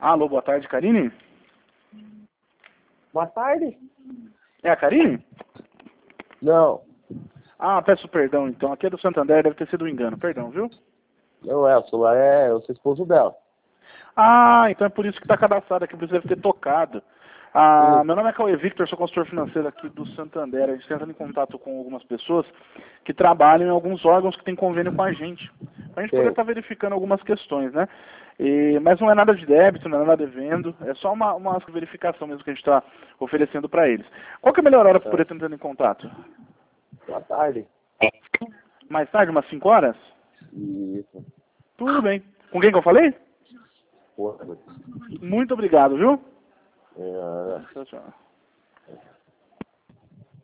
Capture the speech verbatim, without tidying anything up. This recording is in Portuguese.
Alô, boa tarde, Karine? Boa tarde? É a Karine? Não, Ah, peço perdão, então. Aqui é do Santander, deve ter sido um engano. Perdão, viu? não é, o celular é, eu sou esposo dela. Ah, então é por isso que está cadastrado aqui, por isso deve ter tocado. Ah, Sim. meu nome é Cauê Victor, sou consultor financeiro aqui do Santander. A gente está entrando em contato com algumas pessoas que trabalham em alguns órgãos que têm convênio com a gente. Para a gente poder Sim. estar verificando algumas questões, né? E, mas não é nada de débito, não é nada devendo, é só uma, uma verificação mesmo que a gente está oferecendo para eles. Qual que é a melhor hora para poder estar entrando em contato? Boa tarde. Mais tarde, umas cinco horas? Isso. Tudo bem. Com quem que eu falei? Porra. Muito obrigado, viu? É, Tchau, tchau.